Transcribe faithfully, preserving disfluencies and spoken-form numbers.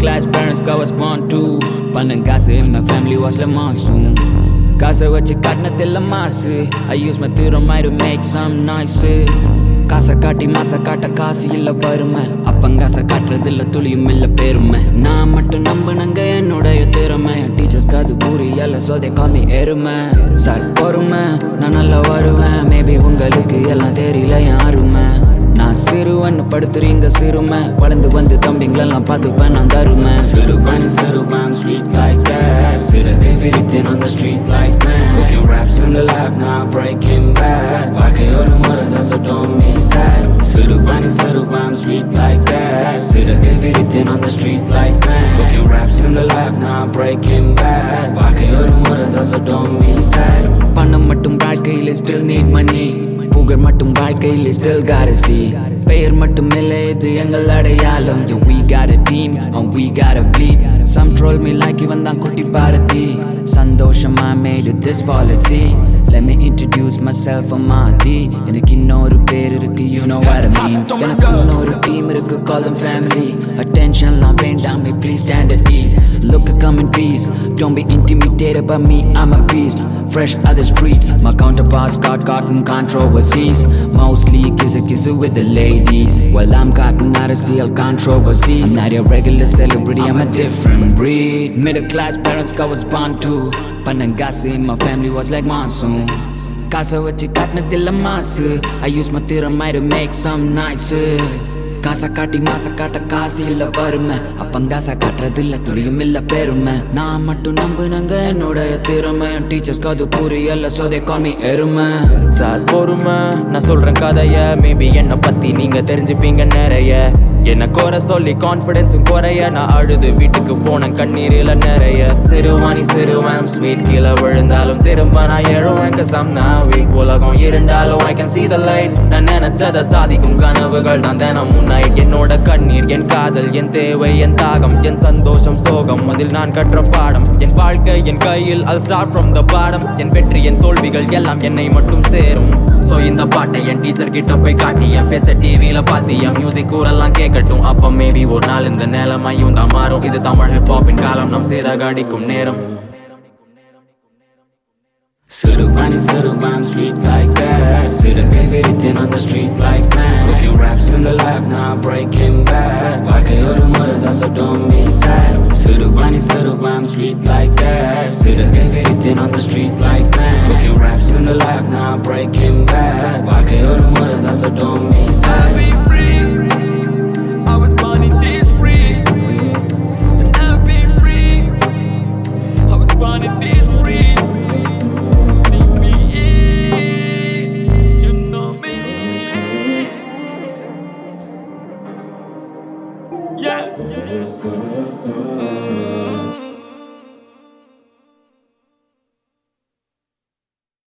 class parents I was born to. Pannan kaase in my family was like monsoon. Kaase vachi kaatnathilla maasu. I use my thirumai to make some noise. Kaasa kaati maasa kaata kaasi illa varume. Appangasa kaatradilla tuliyum illa perume. Naan mattum nambunanga ennodaiya thirumai. Teachers kadu puriyalla so they call me erume. Sir porume naan nalla varuven. Maybe ungalukku ellam theriyala en arume. நான் சிறுவன் படுத்துறீங்க சிறுமை வளர்ந்து வந்து தம்பிங்களெல்லாம் பார்த்துப்பேன் நான் தருமை சிறுவன் சிறுவன் street like that சிறகை விரித்தேன் on the street like man cooking raps in the lab now breaking bad வாழ்க்கை ஒரு முறை தான் so don't be sad சிறுவன் சிறுவன் street like that சிறகை விரித்தேன் on the street like man cooking raps in the lab now breaking bad வாழ்க்கை ஒரு முறை தான் so don't be sad பணம் மட்டும் வாழ்க்கையில் still need money புகழ் மட்டும் வாழ்க்கையில் still gotta see பெயர் மட்டும் இல்லை இது எங்கள் அடையாளம் yeah, we got a team and we gotta bleed some troll me like இவன் தான் குட்டி பாரதி சந்தோஷமா made it this fall at sea let me introduce myself அம்மாதி எனக்கு இன்னொரு பேர் இருக்கு you know what I mean எனக்கு இன்னொரு டீம் இருக்கு call them family attention லாம் வேண்டாமே please stand at ease look at come in peace don't be intimidated by me I'm a beast fresh out the streets my counterparts got caught in controversies mostly kiss a kiss with the ladies well I'm caught in out of seal controversies I'm not your regular celebrity I'm a different breed middle class parents I was born to Panangasi my family was like monsoon Kaasa vachi kaatnathilla maasu I use my thirumai to make some nice காசை காட்டி மாச காட்ட காசு இல்ல வறுமை அப்பங்காசா காட்டுறதில்ல துளியும் இல்ல பெருமை நான் மட்டும் நம்புனங்க என்னோடைய திறமை டீச்சர்ஸ் காது புரியல so they call me எருமை சார் பொறுமை நான் சொல்றேன் கதைய மேபி என்ன பத்தி நீங்க தெரிஞ்சுப்பீங்க நிறைய என்ன குறை சொல்லி கான்ஃபிடன்ஸும் குறைய நான் அழுது வீட்டுக்கு போன கண்ணீரில நிறைய சிறுவாணி சிறுவன் ஸ்வீட் கீழே விழுந்தாலும் திரும்ப நான் எழுவேன் cause I'm not weak உலகம் இருந்தாலும் I can see the light நான் நினைச்சத சாதிக்கும் கனவுகள் தான் தினம் முன்னாய் என்னோட கண்ணீர் என் காதல் என் தேவை என் தாகம் என் சந்தோஷம் சோகம் அதில் நான் கற்ற பாடம் என் வாழ்க்கை என் கையில் I'll start from the bottom என் வெற்றி என் தோல்விகள் எல்லாம் என்னை மட்டும் சேரும் சோ இந்த பாட்டை என் டீச்சர் கிட்ட போய் காட்டி என் ஃபேஸ டிவில பார்த்து என் மியூசிக் கூரெல்லாம் கேட்கட்டும் அப்ப மேபி ஒரு நாள் இந்த நிலைமையும் தான் மாறும் இது தமிழ் ஹிப்ஹாப்பின் காலம் நம் சிறகடிக்கும் நேரம் சிறுவன் சிறுவன் street like that சிறகை விரித்தேன் on the street like man cooking raps in the lab now breaking bad வாழ்க்கை ஒரு முறை தான் so don't be sad சிறுவன் சிறுவன் street like that சிறகை விரித்தேன் on the street like man cooking raps in the lab now breaking bad வாழ்க்கை ஒரு முறை தான் so don't be sad I'll be free I was born in this street and I'll be free I was born in this street Yeah. Mm-hmm.